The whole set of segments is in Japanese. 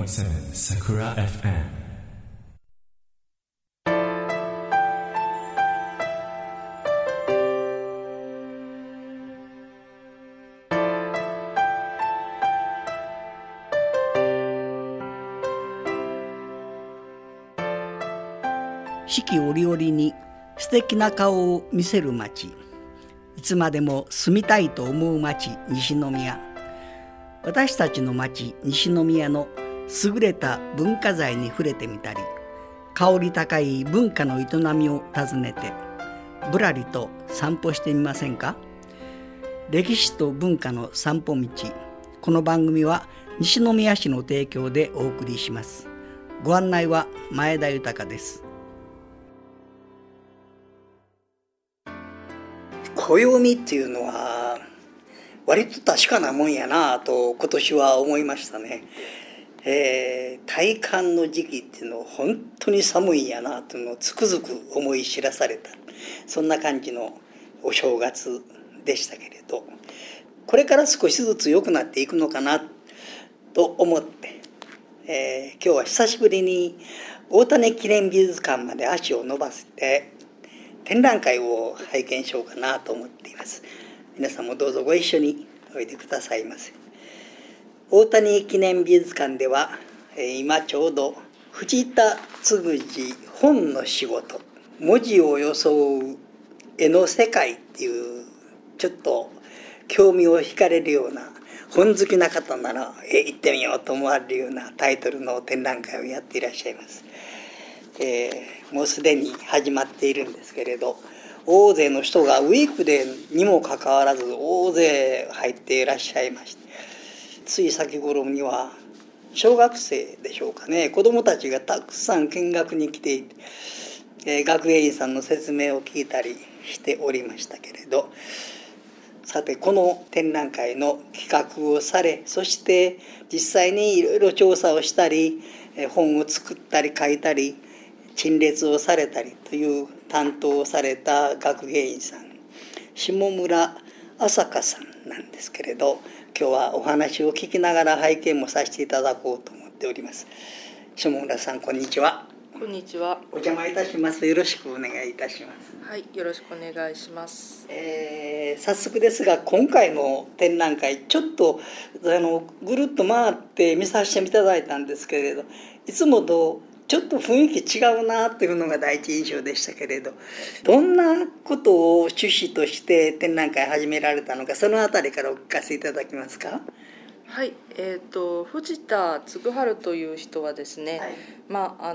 90.7 Sakura FM。 四季折々に素敵な顔を見せる町、いつまでも住みたいと思う町、西宮。私たちの町、西宮の優れた文化財に触れてみたり、香り高い文化の営みを訪ねてぶらりと散歩してみませんか。歴史と文化の散歩道。この番組は西宮市の提供でお送りします。ご案内は前田豊です。暦っていうのは割と確かなもんやなと今年は思いましたね。大寒の時期っていうのは本当に寒いんやなというのをつくづく思い知らされた、そんな感じのお正月でしたけれど、これから少しずつ良くなっていくのかなと思って、今日は久しぶりに大谷記念美術館まで足を伸ばせて展覧会を拝見しようかなと思っています。皆さんもどうぞご一緒においでくださいませ。大谷記念美術館では、今ちょうど藤田嗣治本の仕事、文字を装う絵の世界っていうちょっと興味を惹かれるような、本好きな方なら行ってみようと思われるようなタイトルの展覧会をやっていらっしゃいます。もうすでに始まっているんですけれど、大勢の人がウィークデーにもかかわらず大勢入っていらっしゃいまして、つい先頃には小学生でしょうかね、子どもたちがたくさん見学に来ていて、学芸員さんの説明を聞いたりしておりましたけれど、さてこの展覧会の企画をされ、そして実際にいろいろ調査をしたり、本を作ったり書いたり陳列をされたりという担当をされた学芸員さん、下村朝香さんなんですけれど、今日はお話を聞きながら拝見もさせていただこうと思っております。下村さん、こんにちは。 こんにちは。 お邪魔いたします。よろしくお願いいたします。 はい、よろしくお願いします。 早速ですが、今回の展覧会ちょっとぐるっと回って見させていただいたんですけれど、いつもとちょっと雰囲気違うなというのが第一印象でしたけれど、どんなことを趣旨として展覧会始められたのか、そのあたりからお聞かせいただけますか。 はい、藤田嗣治という人はですね、はい、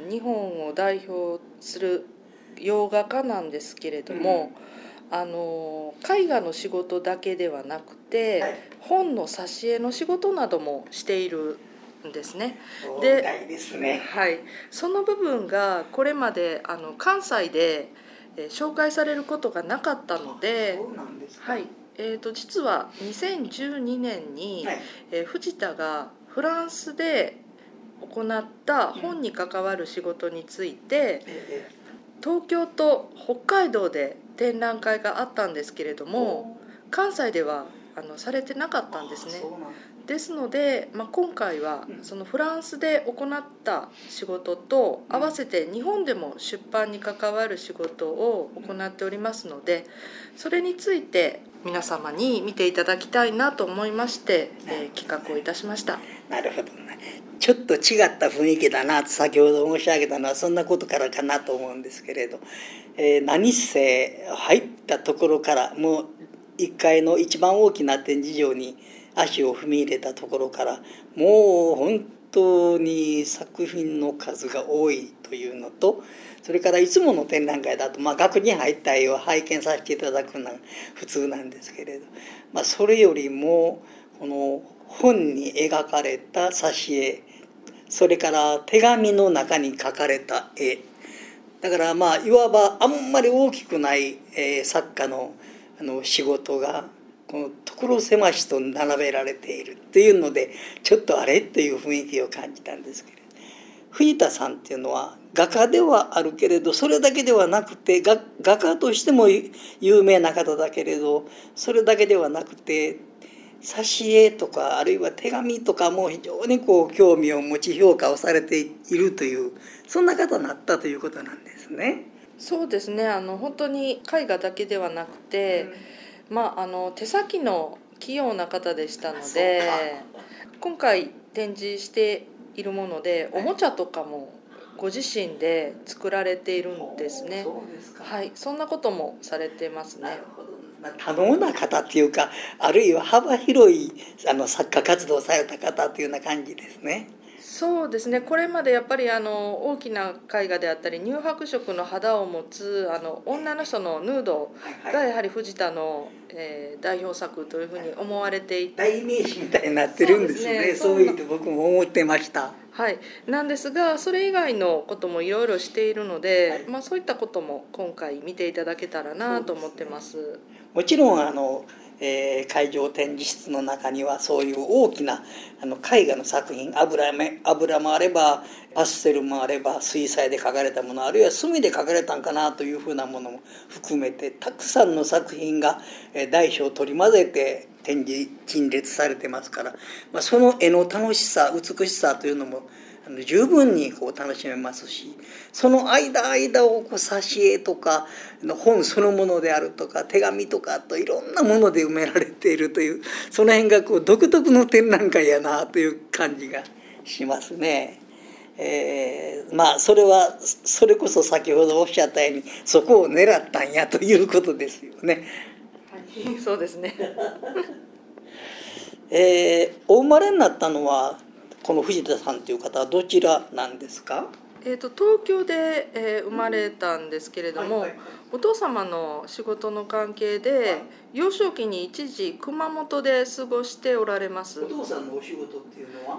日本を代表する洋画家なんですけれども、絵画の仕事だけではなくて、はい、本の挿絵の仕事などもしているんですね。 で、ですね、 はい、その部分がこれまで関西で紹介されることがなかったので、 そうなんですか。 はい、実は2012年に、はい、藤田がフランスで行った本に関わる仕事について、東京と北海道で展覧会があったんですけれども、関西ではされてなかったんですね。ですので、今回はそのフランスで行った仕事と合わせて日本でも出版に関わる仕事を行っておりますので、それについて皆様に見ていただきたいなと思いまして、企画をいたしました。 なるほどね。ちょっと違った雰囲気だなと先ほど申し上げたのはそんなことからかなと思うんですけれど、何せ入ったところからもう1階の一番大きな展示場に足を踏み入れたところから、もう本当に作品の数が多いというのと、それからいつもの展覧会だと、額に入った絵を拝見させていただくのが普通なんですけれど、それよりもこの本に描かれた挿絵、それから手紙の中に描かれた絵だから、いわばあんまり大きくない、作家の仕事がこの所狭しと並べられているっていうので、ちょっとあれっていう雰囲気を感じたんですけれど、藤田さんっていうのは画家ではあるけれど、それだけではなくて画家としても有名な方だけれど、それだけではなくて挿絵とかあるいは手紙とかも非常に興味を持ち評価をされているという、そんな方になったということなんですね。 そうですね、本当に絵画だけではなくて、手先の器用な方でしたので、今回展示しているものでおもちゃとかもご自身で作られているんですね。 そうですか。 はい、そんなこともされてますね。 なるほど。多能な方っていうか、あるいは幅広い作家活動をされた方というような感じですね。 そうですね、これまでやっぱり大きな絵画であったり乳白色の肌を持つ女の人のヌードがやはり藤田の、代表作というふうに思われていて、 代名詞みたいになってるんですね。そう言って僕も思ってました。 はい、なんですがそれ以外のこともいろいろしているので、そういったことも今回見ていただけたらなと思ってます。 もちろん会場展示室の中にはそういう大きな絵画の作品、油もあればパステルもあれば水彩で描かれたもの、あるいは墨で描かれたんかなというふうなものも含めてたくさんの作品が大小取り混ぜて展示陳列されてますから、その絵の楽しさ美しさというのも十分に楽しめますし、その間を挿絵とか本そのものであるとか手紙とかといろんなもので埋められているという、その辺が独特の展覧会やなという感じがしますね。それこそ先ほどおっしゃったようにそこを狙ったんやということですよね。 はい、そうですね。 お生まれになったのはこの藤田さんという方はどちらなんですか？ 東京で、生まれたんですけれども、お父様の仕事の関係で、幼少期に一時熊本で過ごしておられます。 お父さんのお仕事っていうのは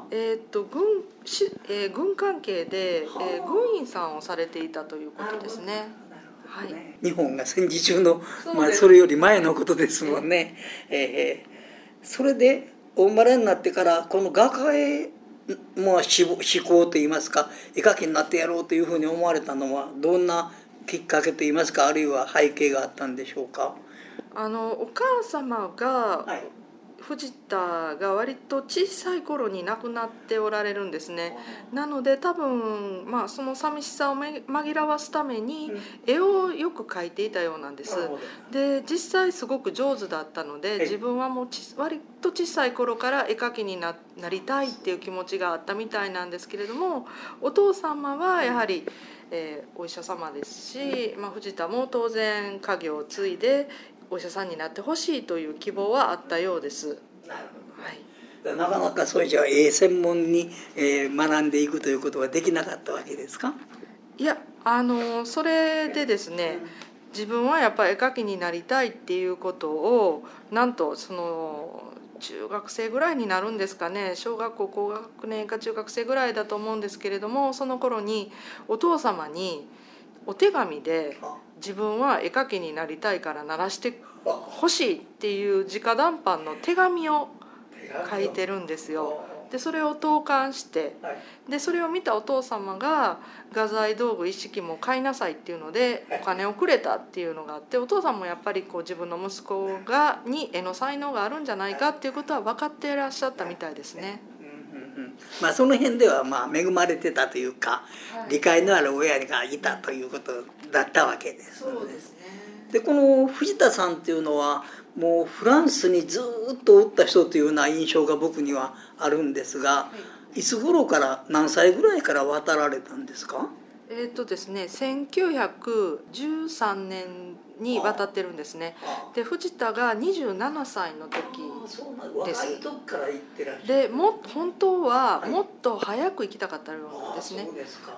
軍関係で、軍員さんをされていたということですね。はい、 日本が戦時中の、それより前のことですもんね。それでお生まれになってからこの画家へ志向といいますか、絵描きになってやろうというふうに思われたのはどんなきっかけといいますか、あるいは背景があったんでしょうか？ お母様が、藤田が割と小さい頃に亡くなっておられるんですね。なので多分、その寂しさを紛らわすために絵をよく描いていたようなんです。で実際すごく上手だったので、自分はもう割と小さい頃から絵描きになりたいっていう気持ちがあったみたいなんですけれども、お父様はやはりお医者様ですし、藤田も当然家業を継いでお医者さんになってほしいという希望はあったようです。 なるほど、なかなかそうじゃ専門に学んでいくということはできなかったわけですか？ いや、それでですね、自分はやっぱり絵描きになりたいっていうことをなんとその中学生ぐらいになるんですかね、小学校高学年か中学生ぐらいだと思うんですけれども、その頃にお父様にお手紙で自分は絵描きになりたいからならしてほしいっていう直談判の手紙を書いてるんですよ。でそれを投函して、でそれを見たお父様が画材道具一式も買いなさいっていうのでお金をくれたっていうのがあって、お父さんもやっぱり自分の息子に絵の才能があるんじゃないかっていうことは分かっていらっしゃったみたいですね。 その辺では恵まれてたというか、理解のある親がいたということだったわけです。 そうですね。 でこの藤田さんっていうのはもうフランスにずっとおった人というような印象が僕にはあるんですが、いつ頃から何歳ぐらいから渡られたんですか？ ですね、1913年に渡ってるんですね。で藤田が27歳の時です。で本当はもっと早く行きたかったようですね。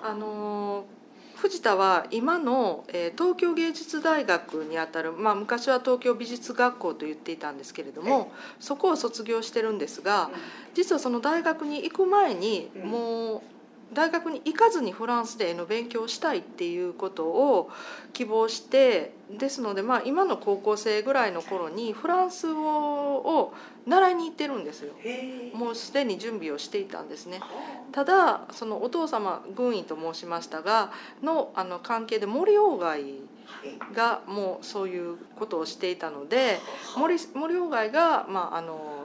藤田は今の東京芸術大学にあたる、昔は東京美術学校と言っていたんですけれども、そこを卒業してるんですが、実はその大学に行く前にもう大学に行かずにフランスで絵の勉強をしたいっていうことを希望して、ですので今の高校生ぐらいの頃にフランス語を習いに行ってるんですよ。もうすでに準備をしていたんですね。ただそのお父様軍医と申しましたがの関係で森鴎外がもうそういうことをしていたので、森鴎外が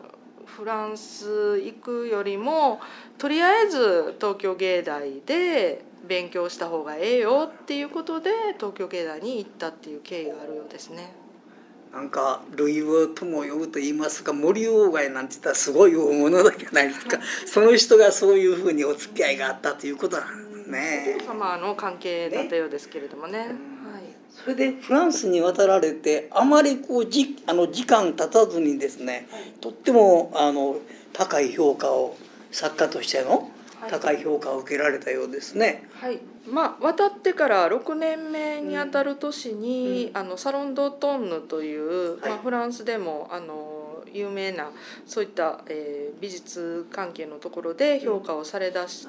フランス行くよりもとりあえず東京芸大で勉強した方がええよっていうことで東京芸大に行ったっていう経緯があるようですね。 なんか類を友呼ぶと言いますか、森鴎外なんて言ったらすごい大物じゃないですか。その人がそういうふうにお付き合いがあったということなんですね。 お父様の関係だったようですけれどもね。はい、 それでフランスに渡られてあまりこう時間経たずにですね、とっても高い評価を、作家としての高い評価を受けられたようですね。 はい、渡ってから6年目にあたる年に、サロン・ド・トンヌという、フランスでも有名なそういった、美術関係のところで評価をされだして、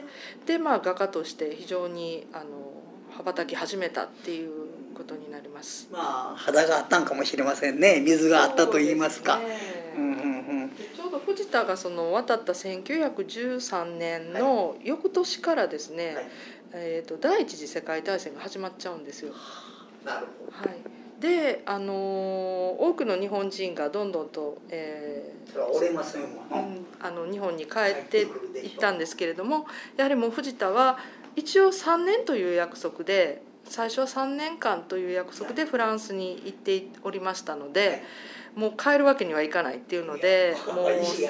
で画家として非常に羽ばたき始めたっていうことになります。 肌があったんかもしれませんね。水があったと言いますか。 ちょうど藤田が渡った1913年の翌年からですね、第一次世界大戦が始まっちゃうんですよ。 なるほど。 はい、で、多くの日本人がどんどんと、 それは折れませんわ、 日本に帰っていったんですけれども、やはりもう藤田は一応3年という約束で、最初は3年間という約束でフランスに行っておりましたので、もう帰るわけにはいかないっていうので、もう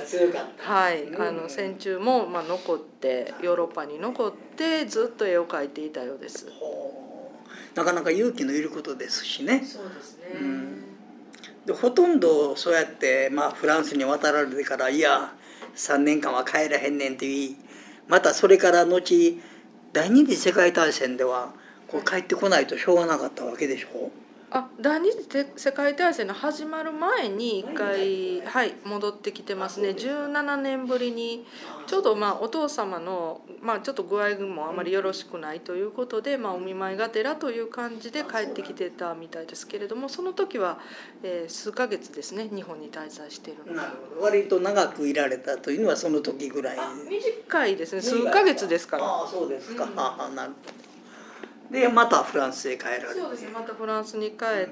戦中も残ってヨーロッパに残ってずっと絵を描いていたようです。 なかなか勇気のいることですしね。 そうですね。 でほとんどそうやって、フランスに渡られてからいや3年間は帰らへんねんと言い、またそれから後第二次世界大戦では帰ってこないとしょうがなかったわけでしょ。 第二次世界大戦の始まる前に一回、戻ってきてますね。17年ぶりにちょうどお父様の、ちょっと具合もあまりよろしくないということで、お見舞いがてらという感じで帰ってきてたみたいですけれども、その時は、数ヶ月ですね、日本に滞在しているのが。 割と長くいられたというのはその時ぐらい。 短いですね、数ヶ月ですから。 そうですか。なるほど。でまたフランスへ帰られて。 そうですね、またフランスに帰って、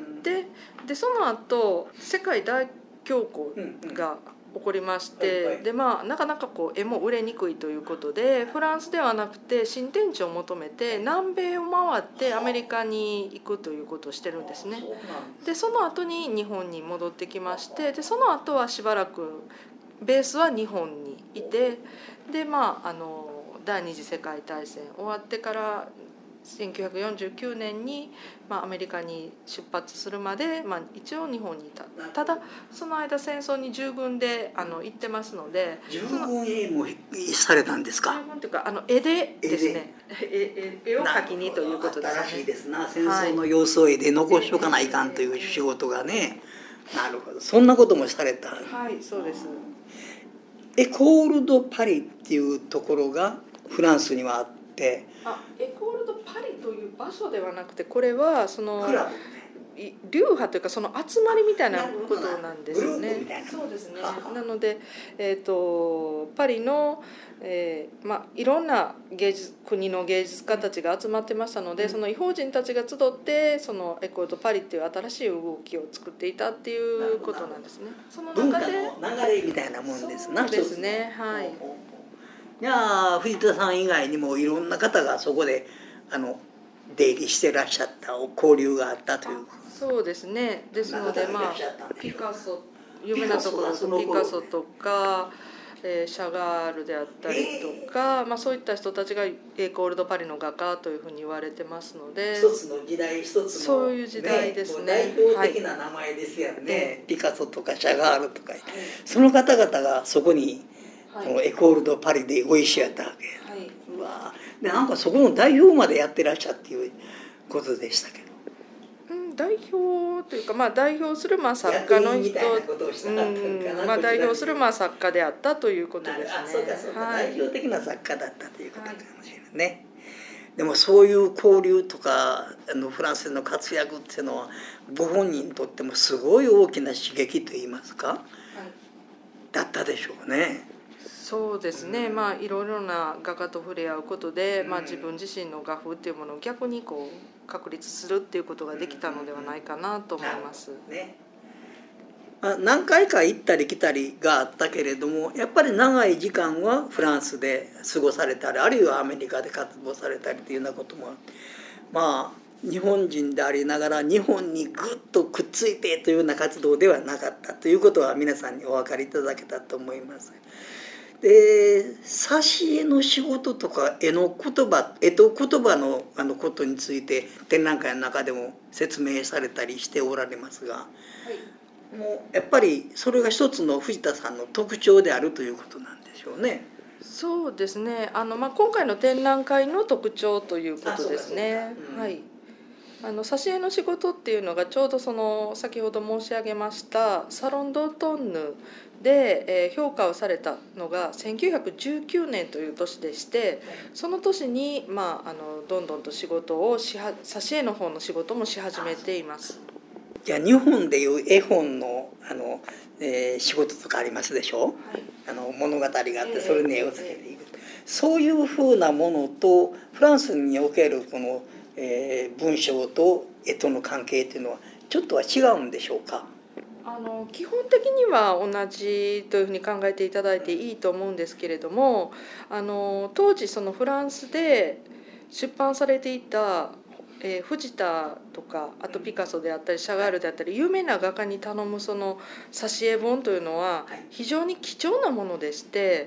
でその後世界大恐慌が起こりまして、でなかなか絵も売れにくいということで、フランスではなくて新天地を求めて南米を回ってアメリカに行くということをしてるんですね。でその後に日本に戻ってきまして、でその後はしばらくベースは日本にいて、で第二次世界大戦終わってから1949年に、アメリカに出発するまで、一応日本にいた。ただその間戦争に従軍で行ってますので。 従軍もされたんですか。 従軍というか絵でですね、絵を描きにということですね。 新しいですな。戦争の様子を絵で残しとかないかんという仕事がね。なるほど。そんなこともされた。 はい、そうです。 エコール・ド・パリっていうところがフランスにはあって。 エコール・ド・パリという場所ではなくて、これはクラブ流派というかその集まりみたいなことなんですよね。そうですね。なので、パリの、いろんな国の芸術家たちが集まってましたので、その異邦人たちが集ってそのエコール・ド・パリっていう新しい動きを作っていたっていうことなんですね。その中で文化の流れみたいなもんですな。 そうですね。はい。 いや藤田さん以外にもいろんな方がそこで出入りしてらっしゃった、交流があったという。 そうですね。ですのでピカソ、有名なところですとピカソとか、シャガールであったりとか、そういった人たちがエコール・ド・パリの画家というふうに言われてますので、 一つの時代一つの、 そういう時代ですね。 代表的な名前ですよね。ピカソとかシャガールとか、その方々がそこに、エコール・ド・パリでご一緒やったわけ。うわでなんかそこの代表までやってらっしゃっていうことでしたけど。 代表というか、代表する作家の人、代表する作家であったということですね。 そうか、代表的な作家だったということかもしれないね。でもそういう交流とかフランスでの活躍っていうのはご本人にとってもすごい大きな刺激といいますか、だったでしょうね。 そうですね、いろいろな画家と触れ合うことで、自分自身の画風っていうものを逆に確立するっていうことができたのではないかなと思います。 何回か行ったり来たりがあったけれども、やっぱり長い時間はフランスで過ごされたり、あるいはアメリカで活動されたりというようなこともまあ日本人でありながら日本にぐっとくっついてというような活動ではなかったということは皆さんにお分かりいただけたと思います。で、挿絵の仕事とか絵と言葉のことについて展覧会の中でも説明されたりしておられますが、もうやっぱりそれが一つの藤田さんの特徴であるということなんでしょうね。 そうですね。今回の展覧会の特徴ということですね。はい。挿絵の仕事っていうのがちょうど先ほど申し上げましたサロン・ド・トンヌで評価をされたのが1919年という年でして、その年にどんどんと仕事を挿絵の方の仕事もし始めています。 じゃあ日本でいう絵本の仕事とかありますでしょ、はい、物語があってそれに絵をつけていく、そういうふうなものとフランスにおけるこの、文章と絵との関係というのはちょっとは違うんでしょうか。 基本的には同じというふうに考えていただいていいと思うんですけれども、当時フランスで出版されていた藤田とかあとピカソであったりシャガールであったり有名な画家に頼む挿絵本というのは非常に貴重なものでして、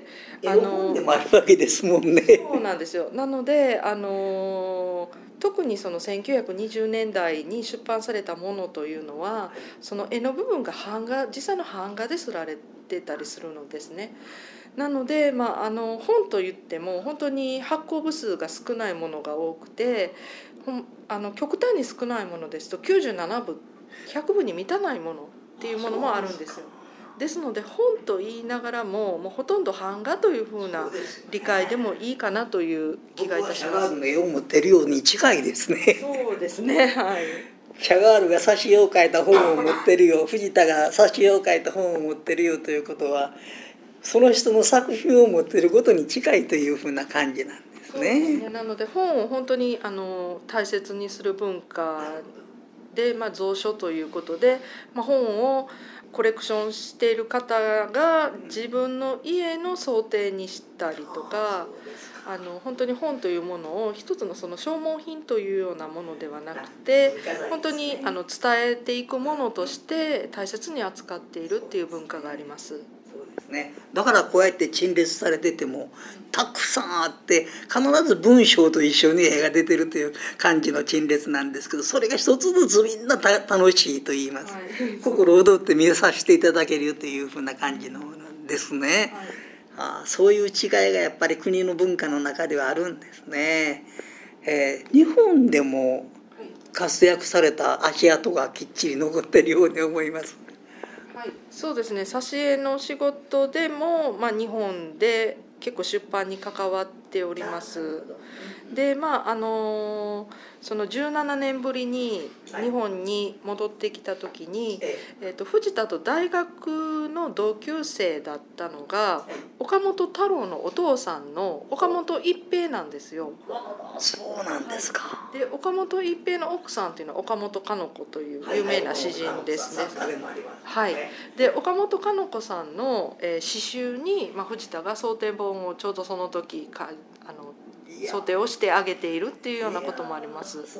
絵本でもあるわけですもんね。 そうなんですよ。なので特に1920年代に出版されたものというのはその絵の部分が実際の版画ですられてたりするのですね。なので、本といっても本当に発行部数が少ないものが多くて、極端に少ないものですと97部100部に満たないものっていうものもあるんですよ。ですので本と言いながらもうほとんど版画というふうな理解でもいいかなという気がいたします。 シャガールの絵を持ってるように近いですね。 そうですね、はい。 シャガールが挿絵を描いた本を持ってるよ、藤田が挿絵を描いた本を持ってるよということはその人の作品を持っていることに近いというふうな感じなんですね。 そうですね。なので本を本当に大切にする文化で、蔵書ということで、本をコレクションしている方が自分の家の想定にしたりとか、本当に本というものを一つの消耗品というようなものではなくて本当に伝えていくものとして大切に扱っているっていう文化があります。 ですね、だからこうやって陳列されててもたくさんあって必ず文章と一緒に絵が出てるという感じの陳列なんですけど、それが一つずつみんな楽しいと言います、はい、心躍って見させていただけるというふうな感じのものですね、はい。そういう違いがやっぱり国の文化の中ではあるんですね。日本でも活躍された足跡がきっちり残っているように思います。 はい、そうですね。挿絵の仕事でも、日本で結構出版に関わっております。で、その17年ぶりに日本に戻ってきた時に、藤田と大学の同級生だったのが岡本太郎のお父さんの岡本一平なんですよ。 そうなんですか。 で、岡本一平の奥さんっていうのは岡本かの子という有名な詩人ですね。はい。で、岡本かの子さんの詩集に、藤田が装丁本をちょうどその時想定をしてあげているっていうようなこともあります。はい、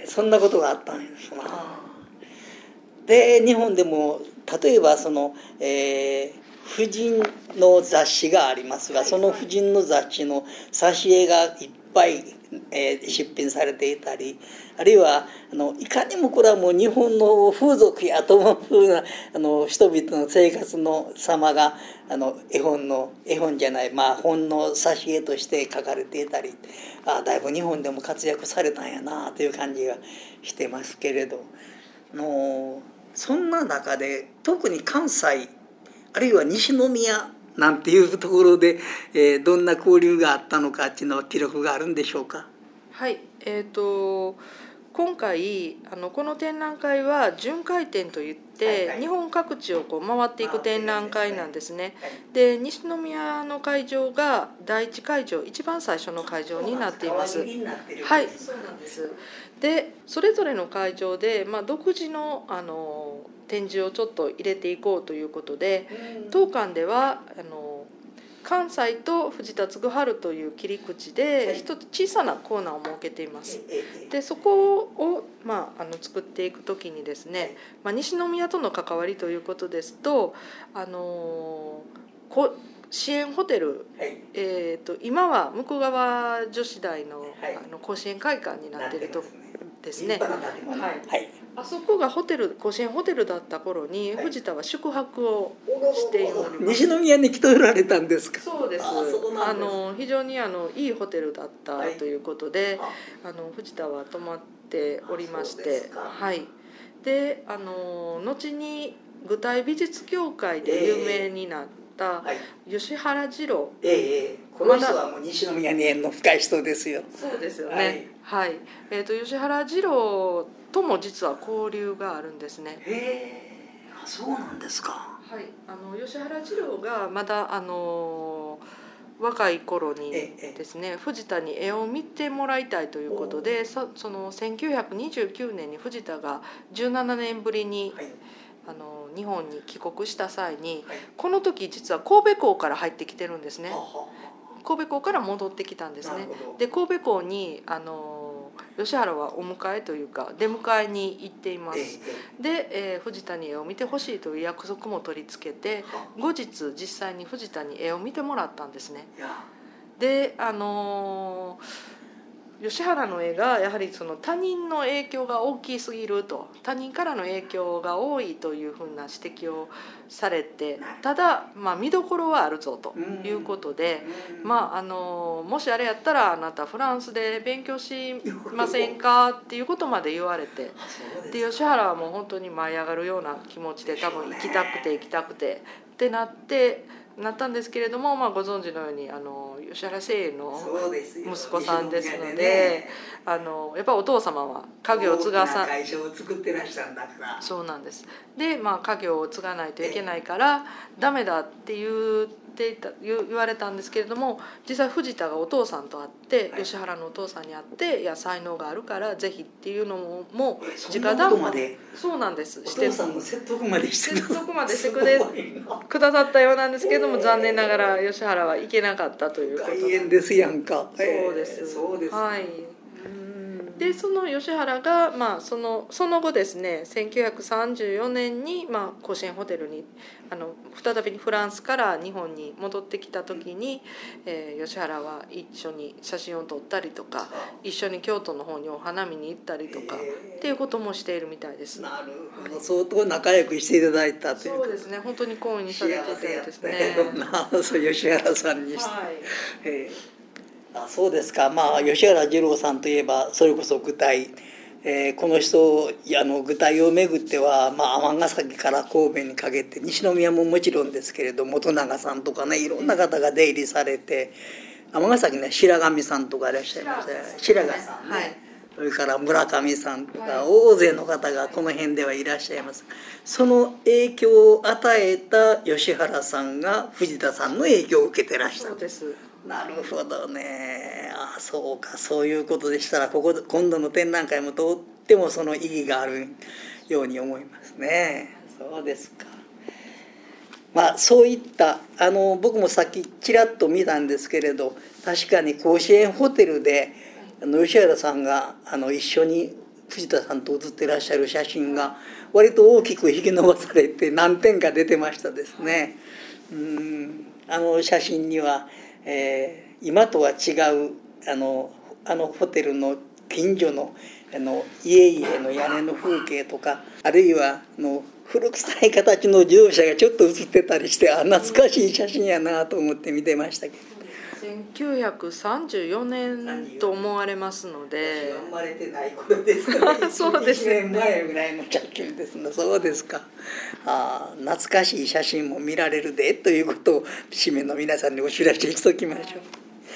そんなことがあったんですな。で、日本でも例えば婦人の雑誌がありますが、その婦人の雑誌の挿絵がいっぱい、出品されていたり、あるいはいかにもこれはもう日本の風俗やと思うふうな人々の生活の様が本の挿絵として書かれていたり、だいぶ日本でも活躍されたんやなという感じがしてますけれど、そんな中で特に関西あるいは西宮なんていうところで、どんな交流があったのかっていうのは記録があるんでしょうか。 はい、 今回この展覧会は巡回展といって、日本各地をこう回っていく展覧会なんですね。で、西宮の会場が第一会場、一番最初の会場になっています。はい、そうなんです。で、それぞれの会場で、独自の展示をちょっと入れていこうということで、当館では関西と藤田嗣治という切り口で一つ小さなコーナーを設けています。でそこを、作っていくときにですね、西宮との関わりということですと、支援ホテル、今は向川女子大の、甲子園会館になっているとですね。あそこが甲子園ホテルだった頃に藤田は宿泊をしております。 西宮に来ておられたんですか。 そうです。非常にいいホテルだったということで、藤田は泊まっておりまして、はい。で、後に具体美術協会で有名になった吉原二郎。 この人はもう西宮に縁の深い人ですよ。 そうですよね。はい。吉原二郎とも実は交流があるんですね。 そうなんですか。 はい。吉原二郎がまだ若い頃にですね、藤田に絵を見てもらいたいということで、その1929年に藤田が17年ぶりに、日本に帰国した際に、この時実は神戸港から入ってきてるんですね。神戸港から戻ってきたんですね。で、神戸港に吉原はお迎えというか出迎えに行っています。で、藤田に絵を見てほしいという約束も取り付けて、後日実際に藤田に絵を見てもらったんですね。で、吉原の絵がやはりその他人の影響が大きすぎると、他人からの影響が多いというふうな指摘をされて、ただ、見どころはあるぞということで、もしあれやったらあなたフランスで勉強しませんかっていうことまで言われて、で吉原はもう本当に舞い上がるような気持ちで、多分行きたくてってなったんですけれども、ご存知のように吉原聖恵の息子さんですので、やっぱりお父様は家業を継がさ会社を作ってらしたんだから。 そうなんです。で、家業を継がないといけないからダメだって言われたんですけれども、実際藤田がお父さんと会って、吉原のお父さんに会って、いや才能があるからぜひっていうのも直談判。そうなんです。 お父さんの説得までしてくださったようなんですけれども、残念ながら吉原は行けなかったということ大変ですやんか。 そうです。 そうです。 はい。でその吉原が、その後ですね、1934年に、甲子園ホテルに再びフランスから日本に戻ってきた時に、吉原は一緒に写真を撮ったりとか、一緒に京都の方にお花見に行ったりとか、っていうこともしているみたいです。 なるほど、相当仲良くしていただいたという。 そうですね、本当に好意にされていたですね。 吉原さんにして、そうですか。吉原二郎さんといえばそれこそ具体、この人具体をめぐっては、尼崎から神戸にかけて、西宮ももちろんですけれど元永さんとかね、いろんな方が出入りされて、尼崎ね、白神さんとかいらっしゃいました。白神さんね、それから村上さんとか、大勢の方がこの辺ではいらっしゃいます。その影響を与えた吉原さんが藤田さんの影響を受けてらっしゃる。 そうです。 なるほどね。そうか、そういうことでしたら、今度の展覧会もとってもその意義があるように思いますね。そうですか。そういった僕もさっきちらっと見たんですけれど、確かに甲子園ホテルで吉原さんが一緒に藤田さんと写ってらっしゃる写真が割と大きく引き伸ばされて何点か出てましたですね。写真には今とは違うホテルの近所の家々の屋根の風景とか、あるいは古臭い形の自動車がちょっと写ってたりして、懐かしい写真やなと思って見てましたけど、 1934年と思われますので、 生まれてない頃ですから、 そうですね、 1年前ぐらいの写真ですね。そうですか。懐かしい写真も見られるでということを市民の皆さんにお知らせしておきましょう。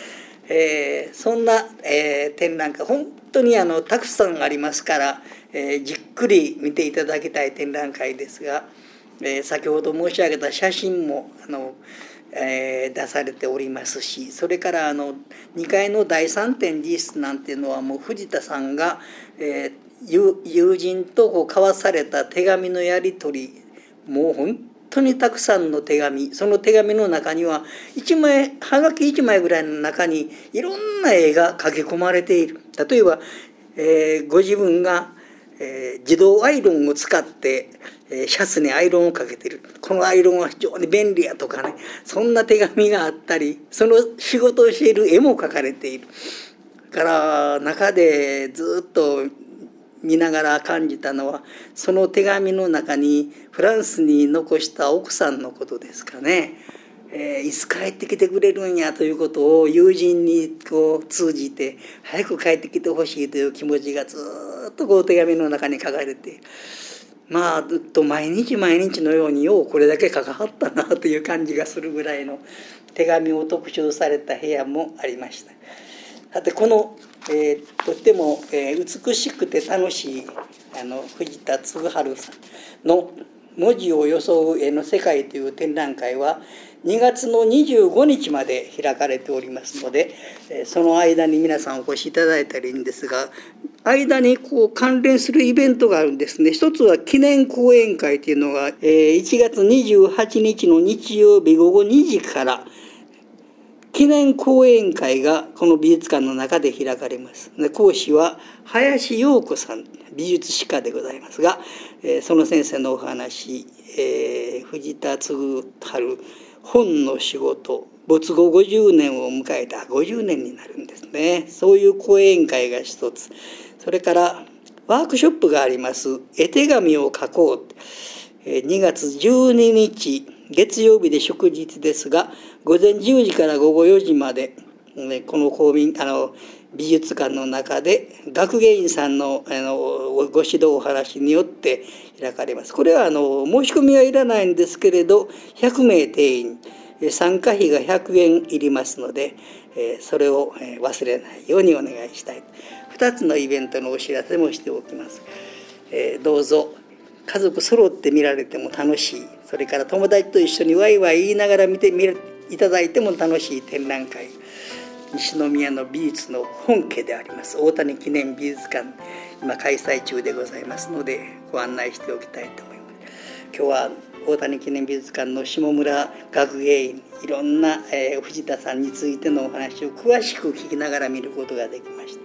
そんな、展覧会本当にたくさんありますから、じっくり見ていただきたい展覧会ですが、先ほど申し上げた写真も出されておりますし、それから2階の第3展示室なんていうのはもう藤田さんが、友人と交わされた手紙のやり取り、もう本当にたくさんの手紙、その手紙の中にははがき1枚ぐらいの中にいろんな絵が書き込まれている。例えば、ご自分が、自動アイロンを使ってシャツにアイロンをかけている、このアイロンは非常に便利やとかね、そんな手紙があったり、その仕事をしている絵も描かれているから中でずっと見ながら感じたのは、その手紙の中にフランスに残した奥さんのことですかね。いつ帰ってきてくれるんやということを友人に通じて早く帰ってきてほしいという気持ちがずっと手紙の中に書かれて、ずっと毎日毎日のようにようこれだけ書かはったなという感じがするぐらいの手紙を特集された部屋もありました。さてこの、とっても、美しくて楽しい藤田嗣治さんの文字を装う絵の世界という展覧会は2月の25日まで開かれておりますので、その間に皆さんお越しいただいたらいいんですが、間に関連するイベントがあるんですね。一つは記念講演会というのが、1月28日の日曜日午後2時から記念講演会がこの美術館の中で開かれます。講師は林陽子さん、美術史家でございますが、その先生のお話、藤田嗣治本の仕事、没後50年を迎えた50年になるんですね。そういう講演会が一つ。それからワークショップがあります。絵手紙を書こう。2月12日月曜日で祝日ですが、午前10時から午後4時まで、この美術館の中で学芸員さんのご指導お話によって開かれます。これは申し込みはいらないんですけれど、100名定員、参加費が100円いりますので、それを忘れないようにお願いしたい。2つのイベントのお知らせもしておきます。どうぞ家族揃って見られても楽しい、それから友達と一緒にワイワイ言いながら見ていただいても楽しい展覧会、西宮の美術の本家であります大谷記念美術館、今開催中でございますのでご案内しておきたいと思います。今日は大谷記念美術館の下村学芸員、いろんな、藤田さんについてのお話を詳しく聞きながら見ることができました。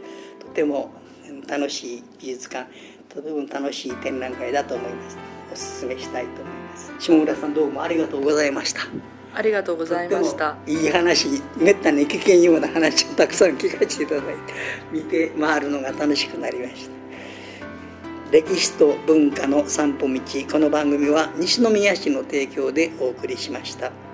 とても楽しい美術館、とても楽しい展覧会だと思います。お勧めしたいと思います。下村さん、どうもありがとうございました。 ありがとうございました。 いい話、めったに聞けんような話をたくさん聞かせていただいて、見て回るのが楽しくなりました。歴史と文化の散歩道、この番組は西宮市の提供でお送りしました。